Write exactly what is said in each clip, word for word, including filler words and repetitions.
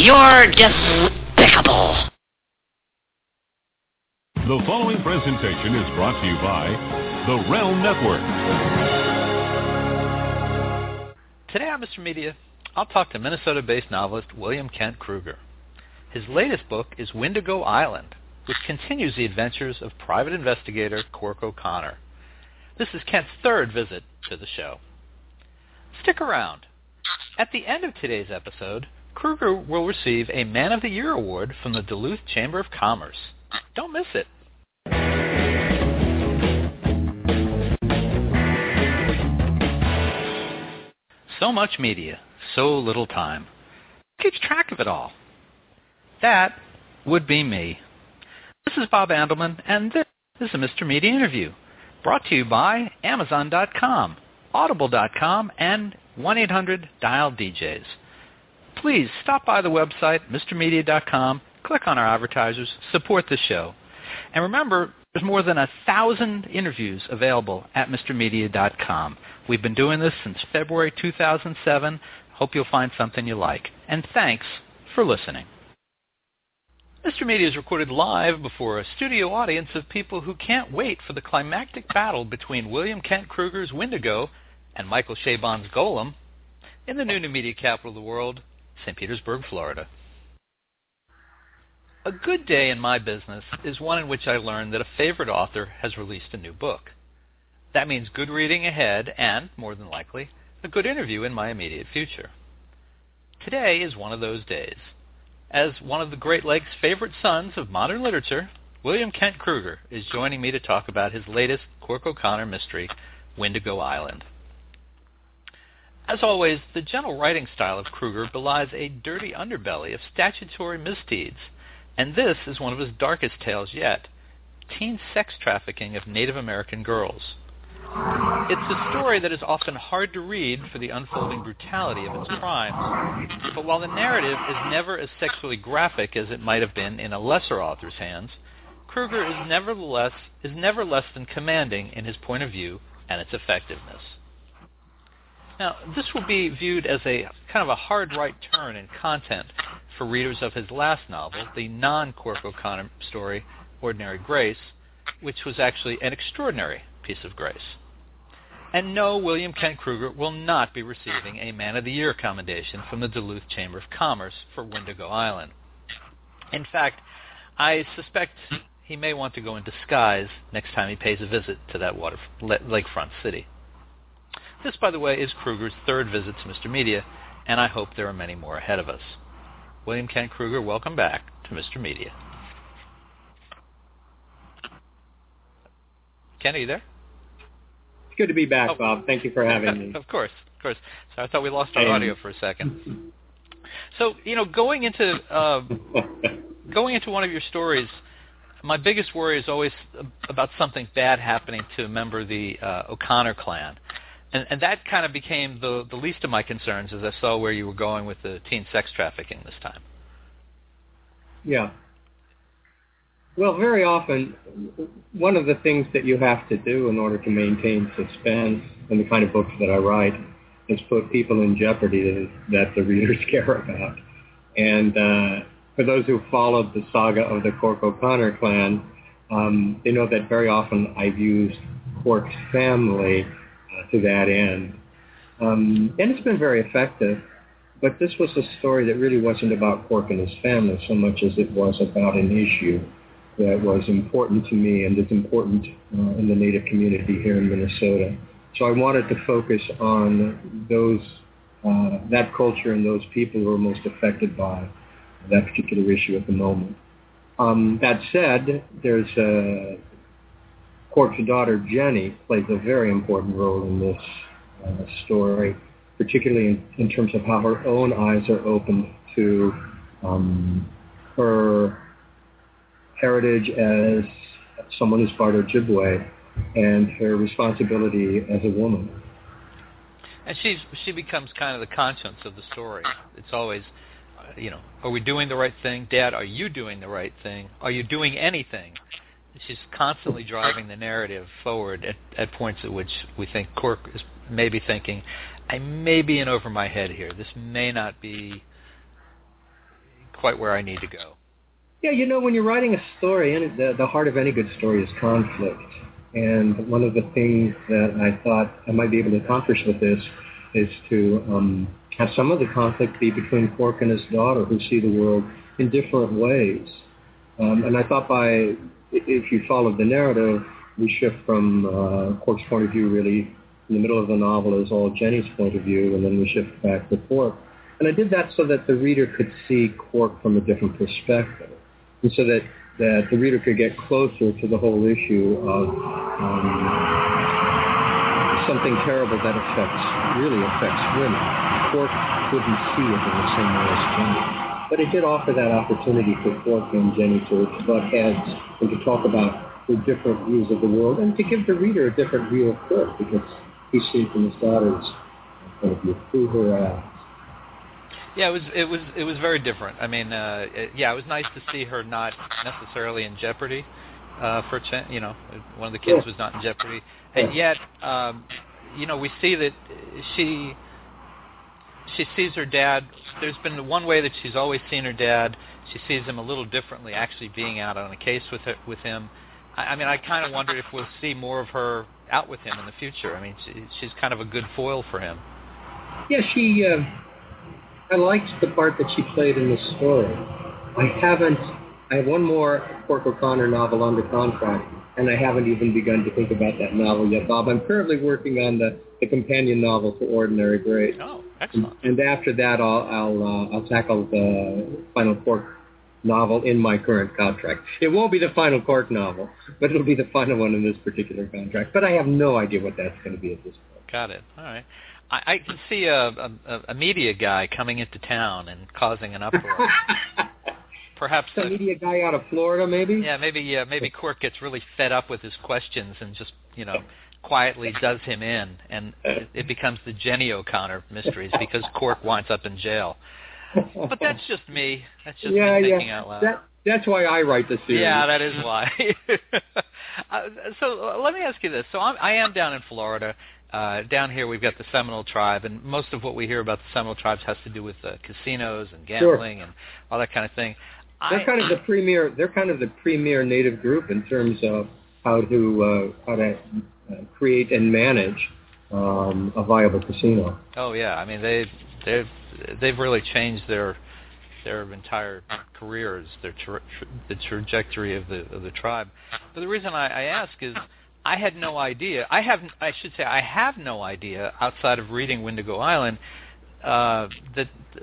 You're despicable. The following presentation is brought to you by the Realm Network. Today on Mister Media, I'll talk to Minnesota-based novelist William Kent Krueger. His latest book is Wendigo Island, which continues the adventures of private investigator Cork O'Connor. This is Kent's third visit to the show. Stick around. At the end of today's episode, Krueger will receive a Man of the Year award from the Duluth Chamber of Commerce. Don't miss it. So much media, so little time. Who keeps track of it all? That would be me. This is Bob Andelman, and this is a Mister Media interview, brought to you by Amazon dot com, Audible dot com, and one eight hundred dial D Js. Please stop by the website, Mister Media dot com, click on our advertisers, support the show. And remember, there's more than a thousand interviews available at Mister Media dot com. We've been doing this since February two thousand seven. Hope you'll find something you like. And thanks for listening. Mister Media is recorded live before a studio audience of people who can't wait for the climactic battle between William Kent Krueger's Wendigo and Michael Chabon's Golem in the new, new media capital of the world, Saint Petersburg, Florida. A good day in my business is one in which I learn that a favorite author has released a new book. That means good reading ahead and, more than likely, a good interview in my immediate future. Today is one of those days. As one of the Great Lakes' favorite sons of modern literature, William Kent Krueger is joining me to talk about his latest Cork O'Connor mystery, Wendigo Island. As always, the gentle writing style of Krueger belies a dirty underbelly of statutory misdeeds, and this is one of his darkest tales yet, teen sex trafficking of Native American girls. It's a story that is often hard to read for the unfolding brutality of its crimes, but while the narrative is never as sexually graphic as it might have been in a lesser author's hands, Krueger is nevertheless is never less than commanding in his point of view and its effectiveness. Now, this will be viewed as a kind of a hard right turn in content for readers of his last novel, the non-Cork O'Connor story, Ordinary Grace, which was actually an extraordinary piece of grace. And no, William Kent Krueger will not be receiving a Man of the Year commendation from the Duluth Chamber of Commerce for Wendigo Island. In fact, I suspect he may want to go in disguise next time he pays a visit to that water, lakefront city. This, by the way, is Krueger's third visit to Mister Media, and I hope there are many more ahead of us. William Kent Krueger, welcome back to Mister Media. Ken, are you there? It's good to be back, oh. Bob. Thank you for having me. Of course, of course. So I thought we lost our and... audio for a second. So, you know, going into uh, going into one of your stories, my biggest worry is always about something bad happening to a member of the uh, O'Connor clan. And, and that kind of became the, the least of my concerns as I saw where you were going with the teen sex trafficking this time. Yeah. Well, very often, one of the things that you have to do in order to maintain suspense in the kind of books that I write is put people in jeopardy that, that the readers care about. And uh, for those who followed the saga of the Cork O'Connor clan, um, they know that very often I've used Cork's family uh, to that end. Um, and it's been very effective. But this was a story that really wasn't about Cork and his family so much as it was about an issue that was important to me and is important uh, in the Native community here in Minnesota. So I wanted to focus on those, uh, that culture and those people who are most affected by that particular issue at the moment. Um, that said, there's uh, Cork's daughter, Jenny, plays a very important role in this uh, story, particularly in, in terms of how her own eyes are opened to um, her heritage as someone who's part of Ojibwe and her responsibility as a woman. And she's, she becomes kind of the conscience of the story. It's always, uh, you know, are we doing the right thing? Dad, are you doing the right thing? Are you doing anything? She's constantly driving the narrative forward at, at points at which we think Cork is maybe thinking, I may be in over my head here. This may not be quite where I need to go. Yeah, you know, when you're writing a story, and the, the heart of any good story is conflict. And one of the things that I thought I might be able to accomplish with this is to um, have some of the conflict be between Quark and his daughter, who see the world in different ways. Um, and I thought by, if you followed the narrative, we shift from uh, Quark's point of view really in the middle of the novel is all Jenny's point of view, and then we shift back to Quark. And I did that so that the reader could see Quark from a different perspective, and so that, that the reader could get closer to the whole issue of um, something terrible that affects, really affects women. Quark wouldn't see it in the same way as Jenny. But it did offer that opportunity for Quark and Jenny to butt heads and to talk about their different views of the world, and to give the reader a different view of Quark, because he's seen from his daughter's point of view through her eyes. Yeah, it was it was it was very different. I mean, uh, it, yeah, it was nice to see her not necessarily in jeopardy. Uh, for Chen, you know, one of the kids was not in jeopardy, and yet, um, you know, we see that she she sees her dad. There's been one way that she's always seen her dad. She sees him a little differently, actually being out on a case with her, with him. I, I mean, I kind of wondered if we'll see more of her out with him in the future. I mean, she, she's kind of a good foil for him. Yeah, she. Uh, I liked the part that she played in the story. I haven't. I have one more Quark O'Connor novel under contract, and I haven't even begun to think about that novel yet, Bob. I'm currently working on the, the companion novel to Ordinary Grace. Oh, excellent. And, and after that, I'll I'll, uh, I'll tackle the final Quark novel in my current contract. It won't be the final Quark novel, but it'll be the final one in this particular contract. But I have no idea what that's going to be at this point. Got it. All right. I, I can see a, a, a media guy coming into town and causing an uproar. Perhaps a media guy out of Florida, maybe. Yeah, maybe uh, maybe Quark gets really fed up with his questions and just you know quietly does him in, and it, it becomes the Jenny O'Connor mysteries because Quark winds up in jail. But that's just me. That's just yeah, me thinking yeah. out loud. That, that's why I write the series. Yeah, that is why. uh, so uh, let me ask you this. So I'm, I am down in Florida. Uh, down here we've got the Seminole Tribe, and most of what we hear about the Seminole Tribes has to do with uh, casinos and gambling sure. and all that kind of thing. They're kind of the premier. They're kind of the premier native group in terms of how to uh, how to uh, create and manage um, a viable casino. Oh yeah, I mean they they've they've really changed their their entire careers, their tra- tra- the trajectory of the of the tribe. But the reason I, I ask is I had no idea. I have I should say I have no idea outside of reading Wendigo Island uh, that. Uh,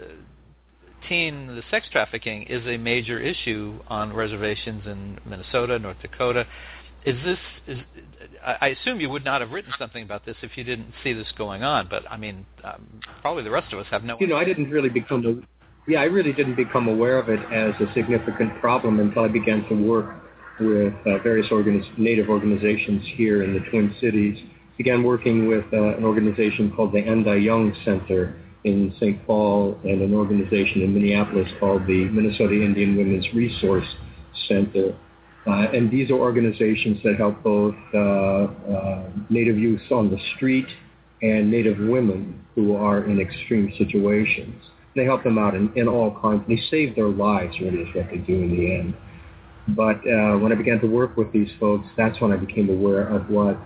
teen the sex trafficking is a major issue on reservations in Minnesota, North Dakota. Is this? Is, I assume you would not have written something about this if you didn't see this going on. But I mean, um, probably the rest of us have no. You know, idea. I didn't really become. A, yeah, I really didn't become aware of it as a significant problem until I began to work with uh, various organiz- Native organizations here in the Twin Cities. Began working with uh, an organization called the Enda Young Center in Saint Paul, and an organization in Minneapolis called the Minnesota Indian Women's Resource Center. Uh, and these are organizations that help both uh, uh, Native youth on the street and Native women who are in extreme situations. They help them out in, in all kinds. They save their lives, really, is what they do in the end. But uh, when I began to work with these folks, that's when I became aware of what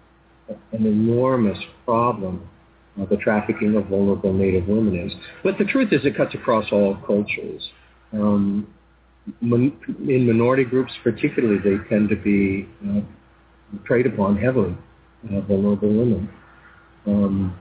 an enormous problem Uh, the trafficking of vulnerable Native women is. But the truth is it cuts across all cultures. Um, min- in minority groups particularly, they tend to be uh, preyed upon heavily, uh, vulnerable women. Um,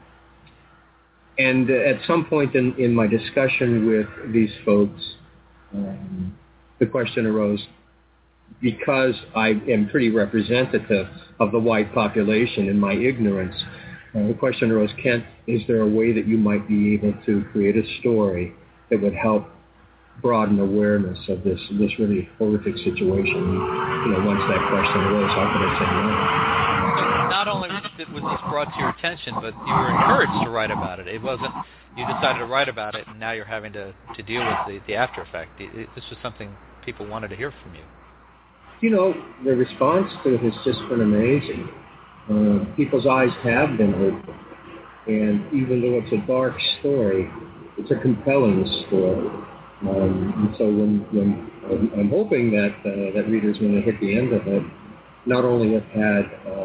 and uh, at some point in, in my discussion with these folks, um, the question arose, because I am pretty representative of the white population in my ignorance, Uh, the question arose, Kent, is there a way that you might be able to create a story that would help broaden awareness of this this really horrific situation? You know, once that question arose, how could I say no? Not only was this brought to your attention, but you were encouraged to write about it. It wasn't you decided to write about it, and now you're having to, to deal with the, the after effect. It, it, this was something people wanted to hear from you. You know, the response to it has just been amazing. Uh, people's eyes have been opened, and even though it's a dark story, it's a compelling story. Um, and so when, when I'm, I'm hoping that uh, that readers, when they hit the end of it, not only have had uh,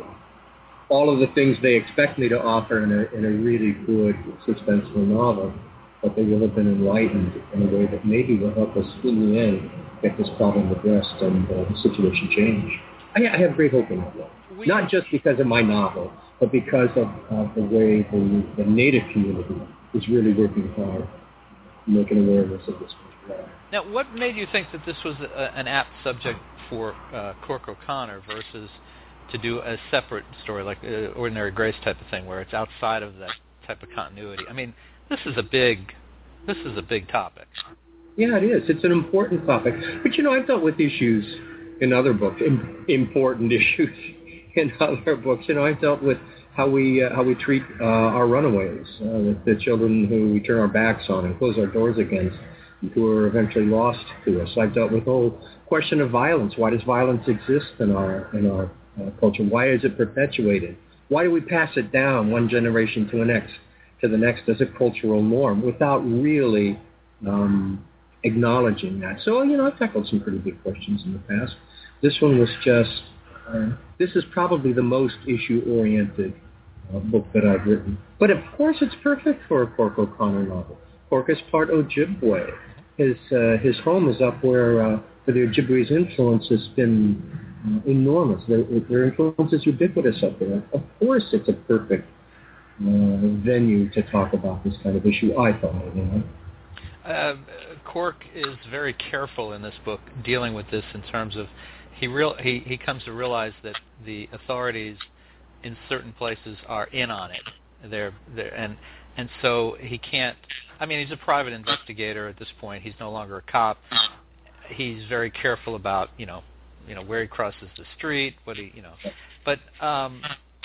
all of the things they expect me to offer in a, in a really good suspenseful novel, but they will have been enlightened in a way that maybe will help us, in the end, get this problem addressed and uh, the situation changed. I, I have great hope in that. We, Not just because of my novel, but because of uh, the way the, the Native community is really working hard to make an awareness of this. Now, what made you think that this was a, an apt subject for uh, Cork O'Connor versus to do a separate story, like uh, Ordinary Grace type of thing, where it's outside of that type of continuity? I mean, this is a big, this is a big topic. Yeah, it is. It's an important topic. But, you know, I've dealt with issues in other books, im- important issues in other books. You know, I've dealt with how we uh, how we treat uh, our runaways, uh, the, the children who we turn our backs on and close our doors against, who are eventually lost to us. I've dealt with the whole question of violence. Why does violence exist in our in our uh, culture? Why is it perpetuated? Why do we pass it down one generation to the next to the next as a cultural norm without really um, acknowledging that? So, you know, I've tackled some pretty big questions in the past. This one was just, uh, this is probably the most issue-oriented uh, book that I've written. But of course it's perfect for a Cork O'Connor novel. Cork is part Ojibwe. His uh, his home is up where, uh, where the Ojibwe's influence has been uh, enormous. Their, their influence is ubiquitous up there. Of course it's a perfect uh, venue to talk about this kind of issue, I thought, you know. Uh, Cork is very careful in this book dealing with this in terms of he real he, he comes to realize that the authorities in certain places are in on it. They're, they're and and so he can't. I mean, he's a private investigator at this point. He's no longer a cop. He's very careful about you know you know where he crosses the street, what he you know. But um,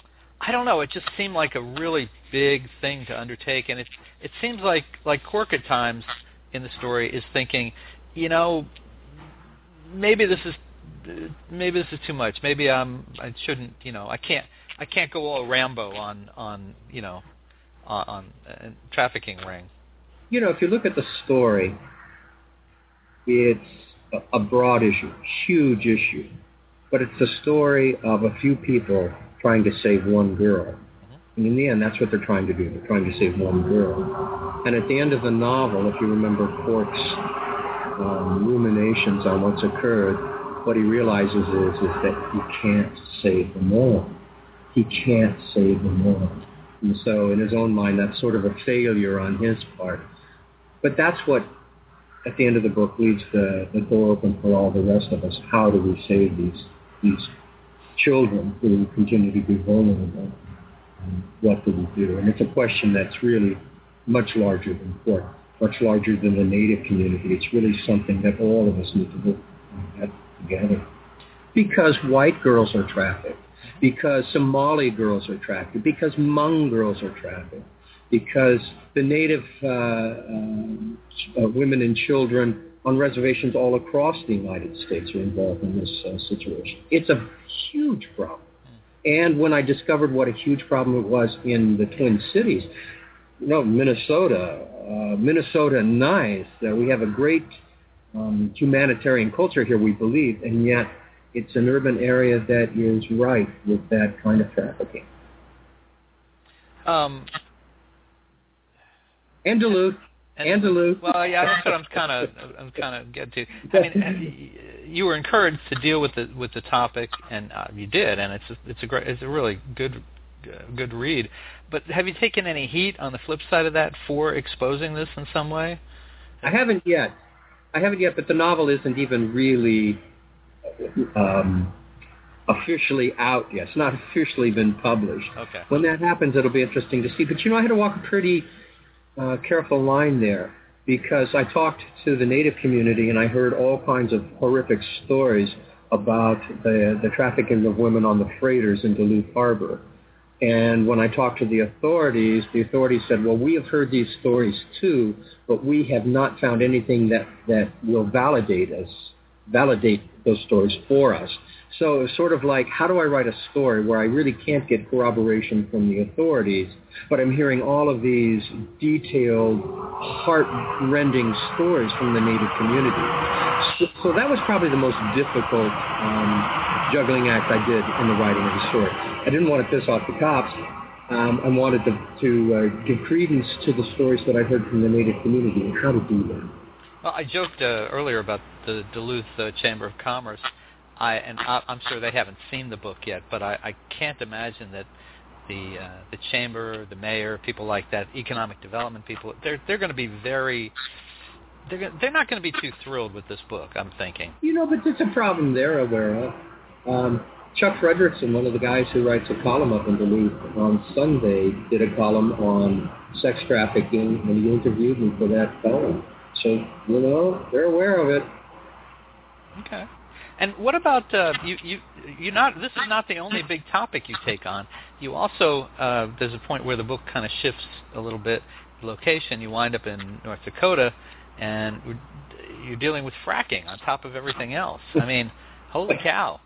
I don't know. It just seemed like a really big thing to undertake, and it it seems like like Cork at times in the story is thinking, you know, maybe this is maybe this is too much. Maybe I'm I shouldn't, you know, I can't I can't go all Rambo on on you know on, on a trafficking ring. You know, if you look at the story, it's a, a broad issue, huge issue, but it's the story of a few people trying to save one girl. Mm-hmm. And in the end, that's what they're trying to do. They're trying to save one girl. And at the end of the novel, if you remember Cork's um, ruminations on what's occurred, what he realizes is, is that he can't save them all. He can't save them all. And so in his own mind, that's sort of a failure on his part. But that's what, at the end of the book, leaves the, the door open for all the rest of us. How do we save these these children who continue to be vulnerable? And what do we do? And it's a question that's really much larger than Cork, much larger than the Native community. It's really something that all of us need to look at together. Because white girls are trafficked, because Somali girls are trafficked, because Hmong girls are trafficked, because the Native uh, uh, uh, women and children on reservations all across the United States are involved in this uh, situation. It's a huge problem. And when I discovered what a huge problem it was in the Twin Cities, you know, Minnesota, uh, Minnesota, nice. Uh, we have a great um, humanitarian culture here, we believe, and yet it's an urban area that is rife with that kind of trafficking. Um, and Duluth. And, and Duluth. Well, yeah, that's what I'm kind of I'm kind of getting to. I mean, you were encouraged to deal with the with the topic, and uh, you did, and it's a, it's a great, it's a really good good read. But have you taken any heat on the flip side of that for exposing this in some way? I haven't yet. I haven't yet, but the novel isn't even really um, officially out yet. It's not officially been published. Okay. When that happens, it'll be interesting to see. But you know, I had to walk a pretty uh, careful line there, because I talked to the Native community and I heard all kinds of horrific stories about the, the trafficking of women on the freighters in Duluth Harbor. And when I talked to the authorities, the authorities said, well, we have heard these stories too, but we have not found anything that, that will validate us validate those stories for us. So it's sort of like, how do I write a story where I really can't get corroboration from the authorities, but I'm hearing all of these detailed, heart-rending stories from the Native community. So, so that was probably the most difficult um, juggling act I did in the writing of the story. I didn't want to piss off the cops. Um, I wanted to, to uh, give credence to the stories that I heard from the Native community and how to do that. Well, I joked uh, earlier about the Duluth uh, Chamber of Commerce. I, and I, I'm sure they haven't seen the book yet, but I, I can't imagine that the uh, the chamber, the mayor, people like that, economic development people, they're they're going to be very, they're gonna, they're not going to be too thrilled with this book, I'm thinking. You know, but it's a problem they're aware of. Um, Chuck Frederickson, one of the guys who writes a column up in Duluth on Sunday, did a column on sex trafficking, and he interviewed me for that column. So, you know, they're aware of it. Okay. And what about uh, you? You you not. This is not the only big topic you take on. You also uh, there's a point where the book kind of shifts a little bit. Location. You wind up in North Dakota, and you're dealing with fracking on top of everything else. I mean, holy cow!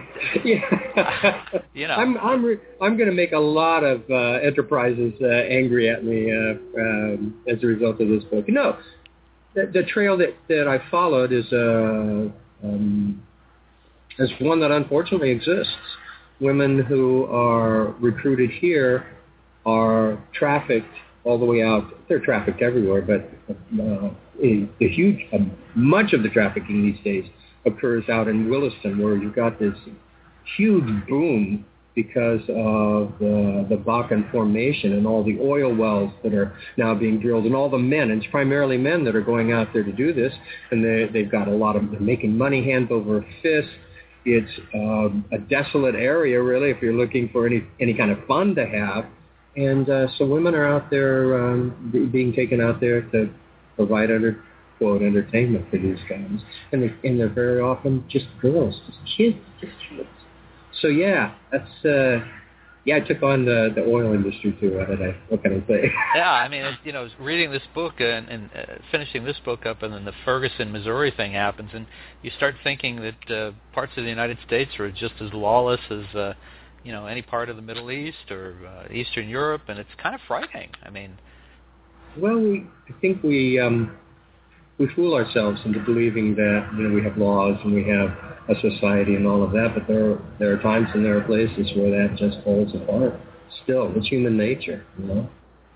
Yeah. You know, I'm I'm re- I'm going to make a lot of uh, enterprises uh, angry at me uh, um, as a result of this book. No, the, the trail that, that I followed is uh, um, is one that unfortunately exists. Women who are recruited here are trafficked all the way out. They're trafficked everywhere, but uh, the huge, uh, much of the trafficking these days occurs out in Williston, where you've got this huge boom because of the, the Bakken Formation and all the oil wells that are now being drilled, and all the men, and it's primarily men that are going out there to do this, and they, they've got a lot of, they're making money hand over fist. It's um, a desolate area, really, if you're looking for any, any kind of fun to have. And uh, so women are out there um, be, being taken out there to provide, under, quote, entertainment for these guys. And, they, and they're very often just girls, just kids, just kids. So, yeah, that's, uh, yeah, I took on the, the oil industry, too. What, did I, what can I say? Yeah, I mean, it, you know, reading this book and, and uh, finishing this book up, and then the Ferguson, Missouri thing happens, and you start thinking that uh, parts of the United States are just as lawless as, uh, you know, any part of the Middle East or uh, Eastern Europe, and it's kind of frightening. I mean... Well, we, I think we... Um, we fool ourselves into believing that, you know, we have laws and we have a society and all of that, but there are, there are times and there are places where that just falls apart. Still, it's human nature, you know.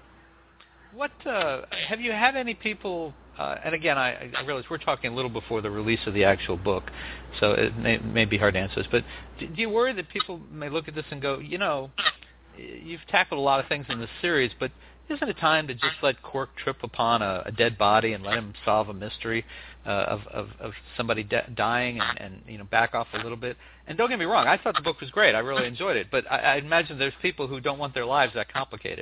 What uh, have you had any people? Uh, and again, I, I realize we're talking a little before the release of the actual book, so it may, may be hard to answer this. But do, do you worry that people may look at this and go, you know, you've tackled a lot of things in this series, but isn't it time to just let Quark trip upon a, a dead body and let him solve a mystery uh, of, of, of somebody de- dying and, and, you know, back off a little bit? And don't get me wrong, I thought the book was great. I really enjoyed it. But I, I imagine there's people who don't want their lives that complicated.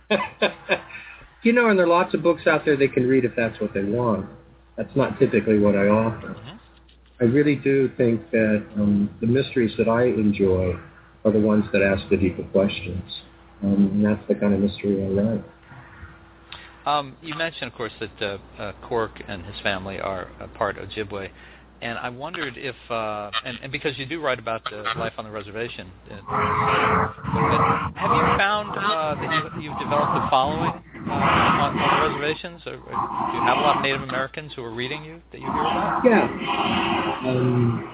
You know, and there are lots of books out there they can read if that's what they want. That's not typically what I offer. Mm-hmm. I really do think that um, the mysteries that I enjoy are the ones that ask the deeper questions. Um, and that's the kind of mystery I write. Um, you mentioned, of course, that uh, uh, Quark and his family are a part of Ojibwe, and I wondered if, uh, and, and because you do write about uh, life on the reservation, uh, have you found uh, that you, you've developed a following uh, on, on the reservations? Or, or do you have a lot of Native Americans who are reading you that you hear about? Yeah. Um,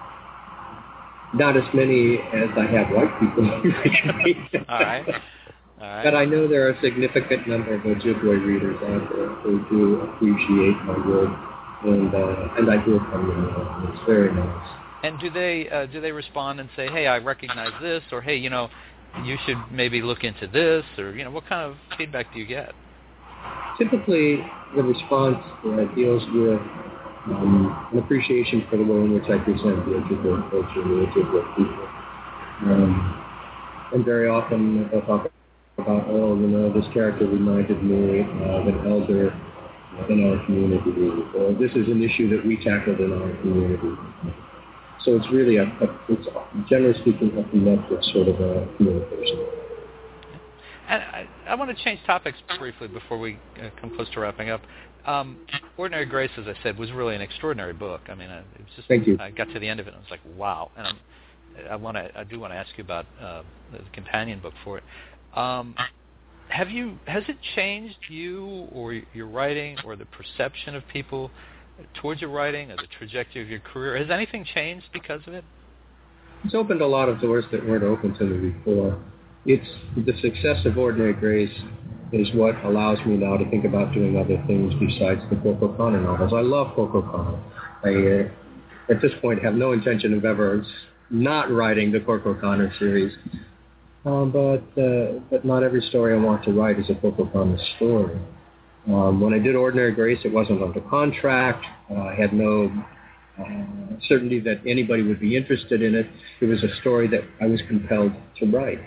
Not as many as I have white people. All right. All right. But I know there are a significant number of Ojibwe readers out there who do appreciate my work, and uh, and I hear from them. It's very nice. And do they uh, do they respond and say, "Hey, I recognize this," or "Hey, you know, you should maybe look into this," or you know, what kind of feedback do you get? Typically, the response uh, deals with Um, an appreciation for the way in which I present the Ojibwe culture and the Ojibwe people. Um, and very often they'll talk about, oh, you know, this character reminded me of an elder in our community, or this is an issue that we tackled in our community. So it's really, a, a it's generally speaking, a connected sort of a communication. And I, I want to change topics briefly before we uh, come close to wrapping up. Um, Ordinary Grace, as I said, was really an extraordinary book. I mean, uh, it was just. Thank you. I got to the end of it and I was like, wow. And I'm, I want to. I do want to ask you about uh, the companion book for it. Um, have you? Has it changed you or your writing or the perception of people towards your writing or the trajectory of your career? Has anything changed because of it? It's opened a lot of doors that weren't open to me before. It's the success of Ordinary Grace is what allows me now to think about doing other things besides the Cork O'Connor novels. I love Cork O'Connor. I, uh, at this point, have no intention of ever not writing the Cork O'Connor series. Um, but uh, but not every story I want to write is a Cork O'Connor story. Um, when I did Ordinary Grace, it wasn't under contract. Uh, I had no uh, certainty that anybody would be interested in it. It was a story that I was compelled to write.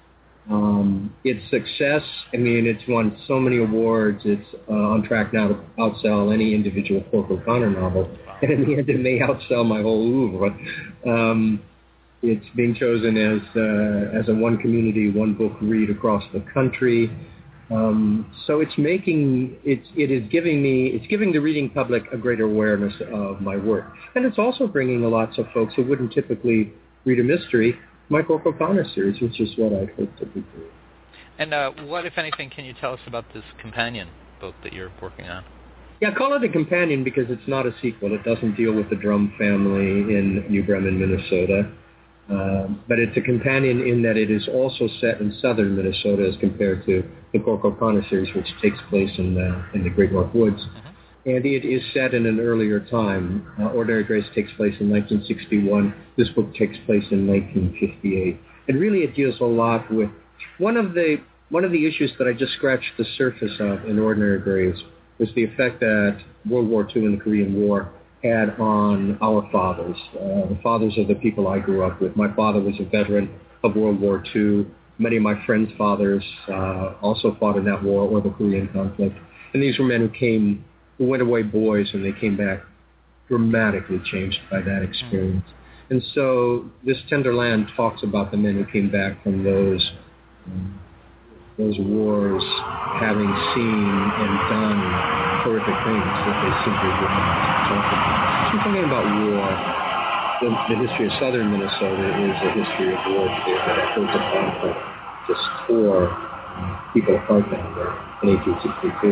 Um, its success, I mean, it's won so many awards. It's uh, on track now to outsell any individual Cork O'Connor novel. And in the end, it may outsell my whole oeuvre. Um, it's being chosen as uh, as a one community, one book read across the country. Um, so it's making, it's, it is giving me, it's giving the reading public a greater awareness of my work. And it's also bringing lots of folks who wouldn't typically read a mystery my Cork O'Connor series, which is what I'd hoped to be doing. And uh, what, if anything, can you tell us about this companion book that you're working on? Yeah, I call it a companion because it's not a sequel. It doesn't deal with the Drum family in New Bremen, Minnesota. Uh, but it's a companion in that it is also set in southern Minnesota as compared to the Cork O'Connor series, which takes place in the, in the Great North Woods. Uh-huh. And it is set in an earlier time. Uh, Ordinary Grace takes place in nineteen sixty-one. This book takes place in nineteen fifty-eight. And really it deals a lot with one of the one of the issues that I just scratched the surface of in Ordinary Grace was the effect that World War Two and the Korean War had on our fathers, uh, the fathers of the people I grew up with. My father was a veteran of World War Two. Many of my friends' fathers uh, also fought in that war or the Korean conflict. And these were men who came who went away boys, and they came back dramatically changed by that experience. Mm. And so this Tender Land talks about the men who came back from those um, those wars having seen and done horrific things that they simply would not talk about. So talking about war, the, the history of southern Minnesota is a history of warfare that echoes a conflict just tore people apart down there in eighteen sixty-two.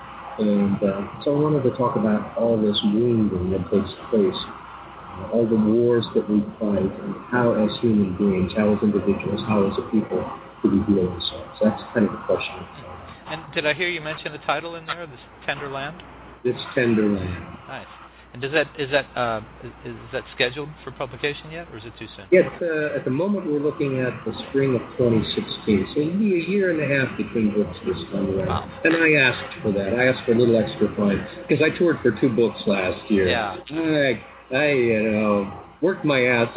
And uh, so I wanted to talk about all this wounding that takes place, uh, all the wars that we fight, and how as human beings, how as individuals, how as a people, do we heal ourselves. That's kind of the question. And did I hear you mention the title in there, This Tender Land? It's Tender Land. Nice. And does that is that uh, is, is that scheduled for publication yet, or is it too soon? Yes, uh, at the moment we're looking at the spring of twenty sixteen, so it'll be a year and a half between books this time around. Wow. And I asked for that. I asked for a little extra time because I toured for two books last year. Yeah. I, I you know, worked my ass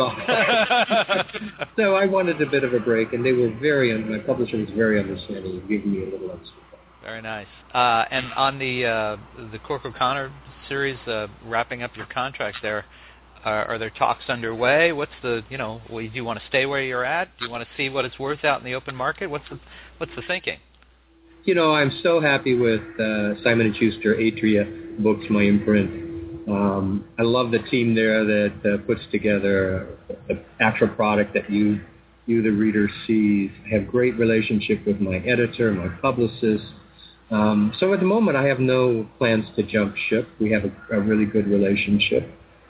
off. So I wanted a bit of a break, and they were very, my publisher was very understanding and giving me a little extra time. Very nice. Uh, and on the uh, the Cork O'Connor series, uh, wrapping up your contract there, uh, are there talks underway? What's the, you know, do you want to stay where you're at? Do you want to see what it's worth out in the open market? What's the, what's the thinking? You know, I'm so happy with uh, Simon and Schuster, Atria Books, my imprint. Um, I love the team there that uh, puts together the actual product that you, you the reader, sees. I have great relationship with my editor, my publicist. Um, so at the moment, I have no plans to jump ship. We have a, a really good relationship.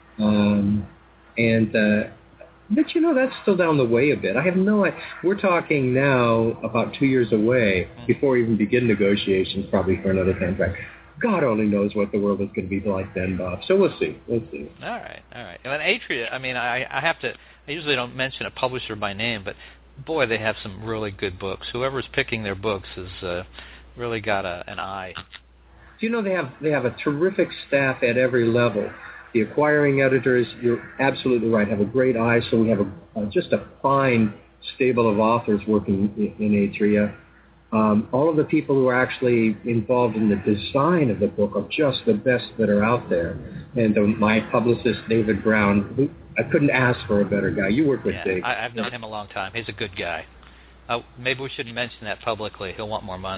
Um, and, uh, but, you know, that's still down the way a bit. I have no idea. We're talking now about two years away before we even begin negotiations, probably for another contract. God only knows what the world is going to be like then, Bob. So we'll see. We'll see. All right, all right. And Atria, I mean, I, I have to, I usually don't mention a publisher by name, but, boy, they have some really good books. Whoever's picking their books is... Uh, really got a, an eye. You know, they have they have a terrific staff at every level. The acquiring editors, you're absolutely right, have a great eye. So we have a, uh, just a fine stable of authors working in, in Atria. Um, all of the people who are actually involved in the design of the book are just the best that are out there. And uh, my publicist, David Brown, who, I couldn't ask for a better guy. You work with yeah, Dave. I, I've known him a long time. He's a good guy. Uh, maybe we shouldn't mention that publicly. He'll want more money.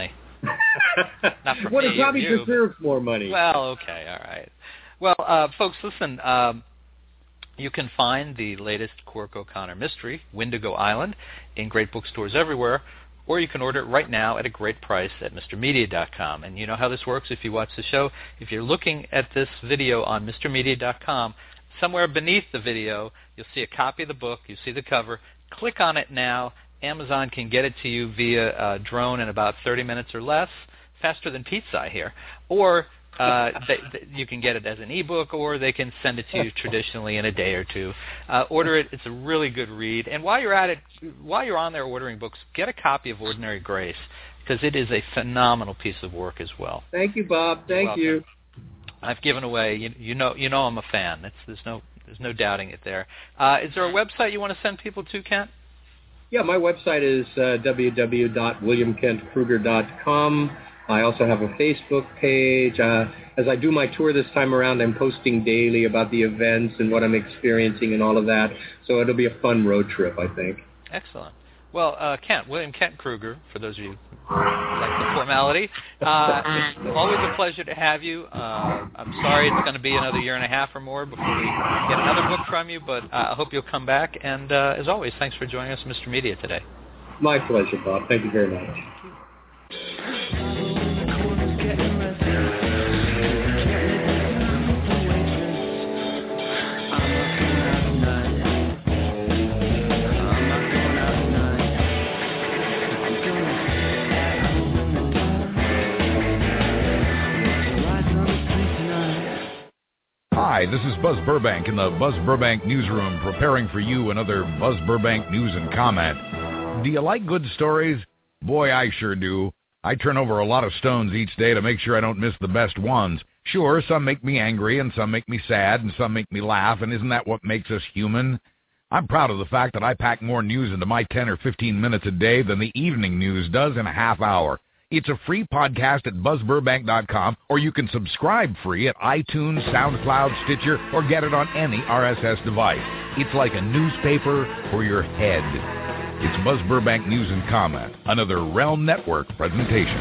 Not for well, me it probably or you, deserves more money. Well, okay, all right. Well, uh, folks, listen, um, you can find the latest Cork O'Connor mystery, Wendigo Island, in great bookstores everywhere, or you can order it right now at a great price at Mr Media dot com. And you know how this works if you watch the show. If you're looking at this video on Mr Media dot com, somewhere beneath the video, you'll see a copy of the book. You see the cover. Click on it now. Amazon can get it to you via uh, drone in about thirty minutes or less, faster than pizza, I hear. Or uh, they, they, you can get it as an ebook, or they can send it to you traditionally in a day or two. Uh, order it. It's a really good read. And while you're at it, while you're on there ordering books, get a copy of Ordinary Grace, because it is a phenomenal piece of work as well. Thank you, Bob. Thank you. I've given away. You, you know, you know, I'm a fan. It's, there's no, there's no doubting it there. Uh, is there a website you want to send people to, Kent? Yeah, my website is uh, w w w dot william kent kruger dot com. I also have a Facebook page. Uh, as I do my tour this time around, I'm posting daily about the events and what I'm experiencing and all of that. So it'll be a fun road trip, I think. Excellent. Well, uh, Kent, William Kent Kruger, for those of you who like the formality, uh, it's always a pleasure to have you. Uh, I'm sorry it's going to be another year and a half or more before we get another book from you, but uh, I hope you'll come back. And uh, as always, thanks for joining us, Mister Media, today. My pleasure, Bob. Thank you very much. Hi, this is Buzz Burbank in the Buzz Burbank Newsroom, preparing for you another Buzz Burbank News and Comment. Do you like good stories? Boy, I sure do. I turn over a lot of stones each day to make sure I don't miss the best ones. Sure, some make me angry, and some make me sad, and some make me laugh, and isn't that what makes us human? I'm proud of the fact that I pack more news into my ten or fifteen minutes a day than the evening news does in a half hour. It's a free podcast at buzz burbank dot com, or you can subscribe free at iTunes, SoundCloud, Stitcher, or get it on any R S S device. It's like a newspaper for your head. It's Buzz Burbank News and Comment, another Realm Network presentation.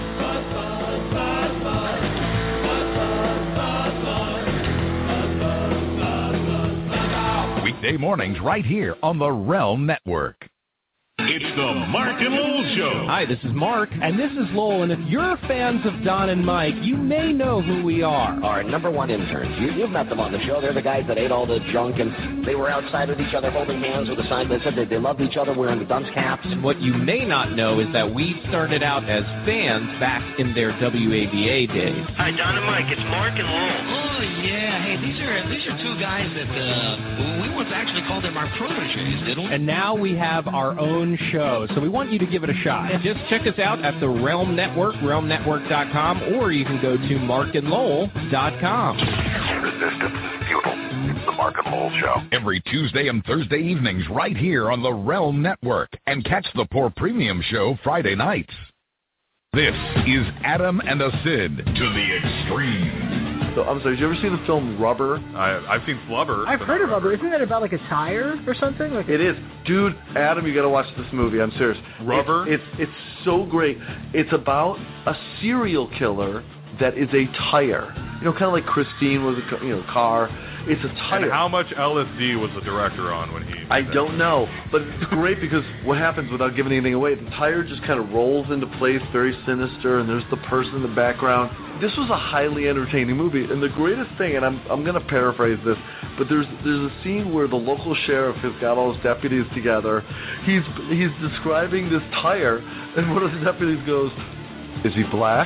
Weekday mornings right here on the Realm Network. It's the Mark and Lowell Show. Hi, this is Mark. And this is Lowell. And if you're fans of Don and Mike, you may know who we are. Our number one interns. You, you've met them on the show. They're the guys that ate all the junk, and they were outside with each other holding hands with a sign that said that they loved each other wearing the dunce caps. What you may not know is that we started out as fans back in their W A B A days. Hi, Don and Mike. It's Mark and Lowell. Oh, yeah. Hey, these are these are two guys that uh, we once actually called them our proteges, didn't we? And now we have our own show, so we want you to give it a shot. Just check us out at the Realm Network, realm network dot com, or you can go to mark and lowell dot com. Resistance is futile. It's the Mark and Lowell Show. Every Tuesday and Thursday evenings right here on the Realm Network. And catch the Poor Premium Show Friday nights. This is Adam and a Sid to the extreme. So, I'm sorry, did you ever see the film Rubber? I, I've seen Flubber. I've heard of Rubber. Isn't that about like a tire or something? Like it is. Dude, Adam, you got to watch this movie. I'm serious. Rubber? It's, it's, it's so great. It's about a serial killer that is a tire. You know, kind of like Christine was a you know, car. It's a tire. And how much L S D was the director on when he... I don't know. But it's great because what happens without giving anything away, the tire just kind of rolls into place, very sinister, and there's the person in the background. This was a highly entertaining movie. And the greatest thing, and I'm I'm going to paraphrase this, but there's there's a scene where the local sheriff has got all his deputies together. He's he's describing this tire, and one of the deputies goes, "Is he black?"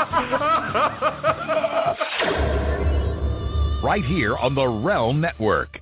Right here on the Realm Network.